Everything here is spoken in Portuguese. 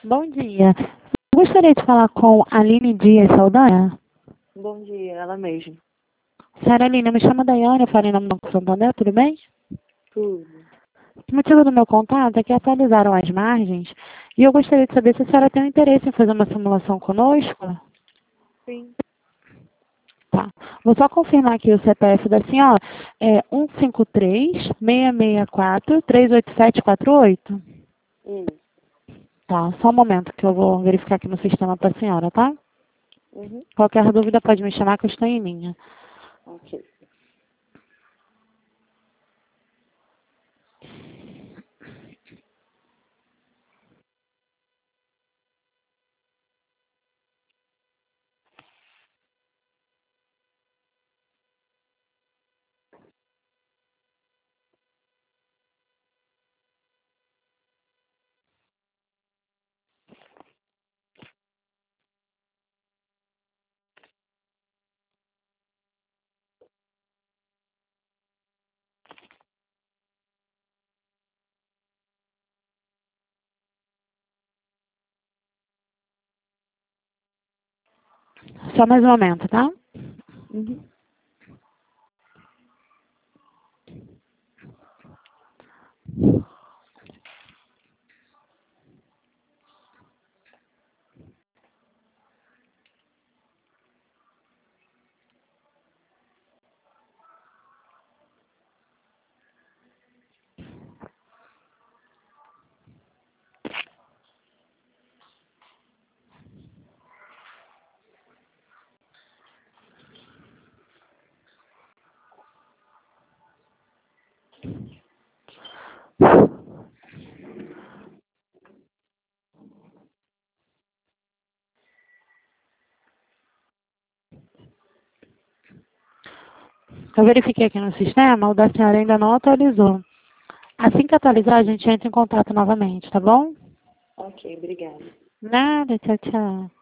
Bom dia. Eu gostaria de falar com a Aline Dias Saldanha. Bom dia, ela mesma. Senhora Aline, eu me chamo Daiane, eu falo em nome do Banco Santander, tudo bem? Tudo. O motivo do meu contato é que atualizaram as margens e eu gostaria de saber se a senhora tem interesse em fazer uma simulação conosco. Sim. Tá. Vou só confirmar aqui o CPF da senhora. É 153-664-38748. Tá, só um momento que eu vou verificar aqui no sistema para a senhora, tá? Uhum. Qualquer dúvida pode me chamar que eu estou em linha. Ok. Só mais um momento, tá? Uhum. Eu verifiquei aqui no sistema, o da senhora ainda não atualizou. Assim que atualizar, a gente entra em contato novamente, tá bom? Ok, obrigada. Nada, tchau, tchau.